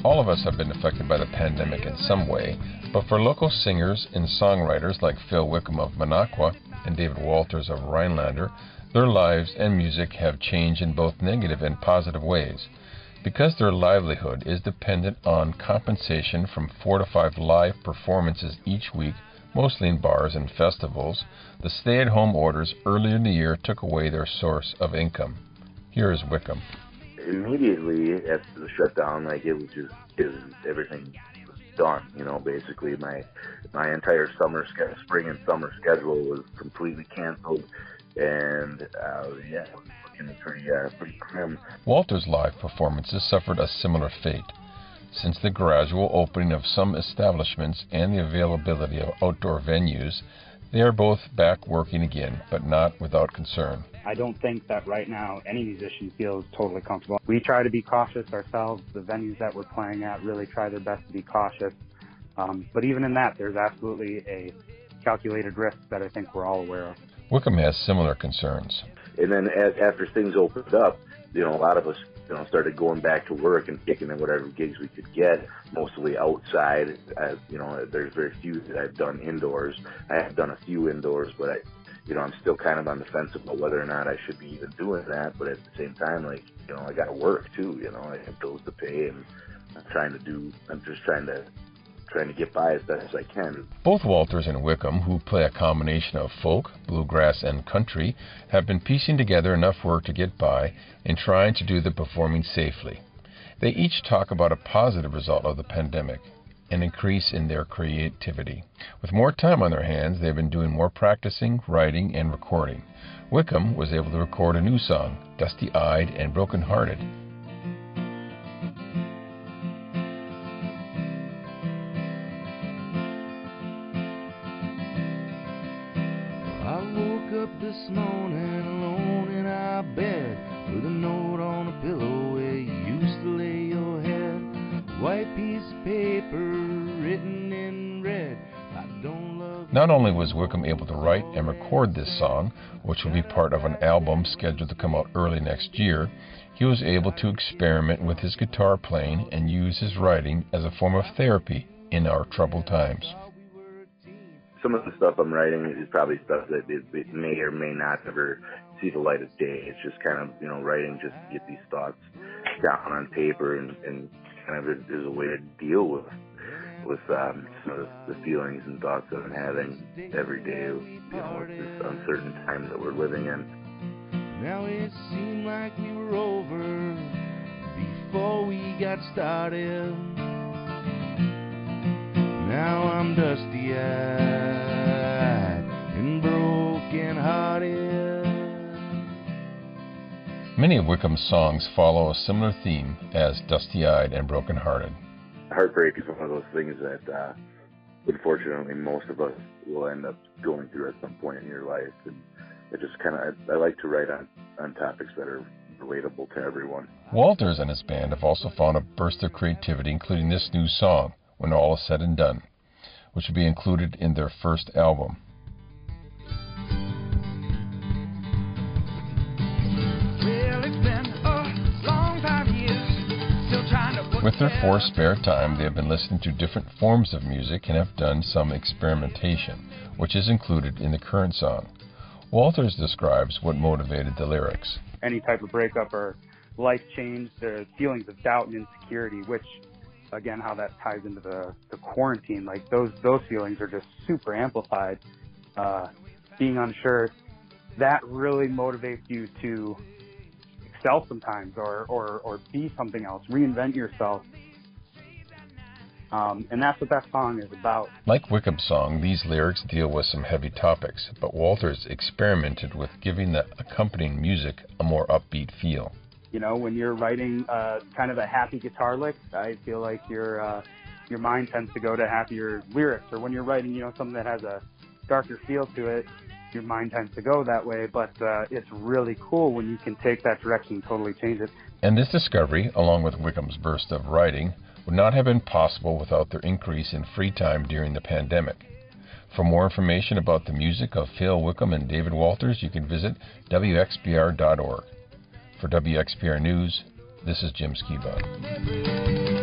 All of us have been affected by the pandemic in some way, but for local singers and songwriters like Phil Wickham of Minocqua and David Walters of Rhinelander, their lives and music have changed in both negative and positive ways. Because their livelihood is dependent on compensation from 4 to 5 live performances each week, mostly in bars and festivals, the stay-at-home orders earlier in the year took away their source of income. Here is Wickham. Immediately after the shutdown, everything was done. Basically my entire spring and summer schedule was completely canceled, and it was looking pretty grim. Walter's live performances suffered a similar fate. Since the gradual opening of some establishments and the availability of outdoor venues, they are both back working again, but not without concern. I don't think that right now any musician feels totally comfortable. We try to be cautious ourselves. The venues that we're playing at really try their best to be cautious. But even in that, there's absolutely a calculated risk that I think we're all aware of. Wickham has similar concerns. And then after things opened up, a lot of us started going back to work and taking in whatever gigs we could get, mostly outside. There's very few that I've done indoors. I have done a few indoors, but I'm still kind of on the fence about whether or not I should be even doing that. But at the same time, I got to work too. I have bills to pay, and I'm just trying to get by as best as I can. Both Walters and Wickham, who play a combination of folk, bluegrass, and country, have been piecing together enough work to get by and trying to do the performing safely. They each talk about a positive result of the pandemic, an increase in their creativity. With more time on their hands, they've been doing more practicing, writing, and recording. Wickham was able to record a new song, Dusty-Eyed and Broken-Hearted. I woke up this morning alone in our bed with a note on a pillow where you used to lay your head. White piece of paper written in red. I don't love. Not only was Wickham able to write and record this song, which will be part of an album scheduled to come out early next year, he was able to experiment with his guitar playing and use his writing as a form of therapy in our troubled times. Some of the stuff I'm writing is probably stuff that it may or may not ever see the light of day. It's just kind of, writing just to get these thoughts down on paper and kind of as a way to deal with some of the feelings and thoughts that I'm having every day, with this uncertain time that we're living in. Now it seemed like we were over before we got started. Now I'm dusty-eyed and broken-hearted. Many of Wickham's songs follow a similar theme as Dusty-Eyed and Broken-Hearted. Heartbreak is one of those things that, unfortunately, most of us will end up going through at some point in your life. And I like to write on topics that are relatable to everyone. Walters and his band have also found a burst of creativity, including this new song, When All Is Said and Done, which will be included in their first album. With their forced spare time, they have been listening to different forms of music and have done some experimentation, which is included in the current song. Walters describes what motivated the lyrics. Any type of breakup or life change, the feelings of doubt and insecurity, which, again, how that ties into the quarantine, like those feelings are just super amplified. Being unsure, that really motivates you to excel sometimes or be something else, reinvent yourself. And that's what that song is about. Like Wickham's song, these lyrics deal with some heavy topics, but Walters experimented with giving the accompanying music a more upbeat feel. When you're writing kind of a happy guitar lick, I feel like your mind tends to go to happier lyrics. Or when you're writing, something that has a darker feel to it, your mind tends to go that way. But it's really cool when you can take that direction and totally change it. And this discovery, along with Wickham's burst of writing, would not have been possible without their increase in free time during the pandemic. For more information about the music of Phil Wickham and David Walters, you can visit wxpr.org. For WXPR News, this is Jim Skiba.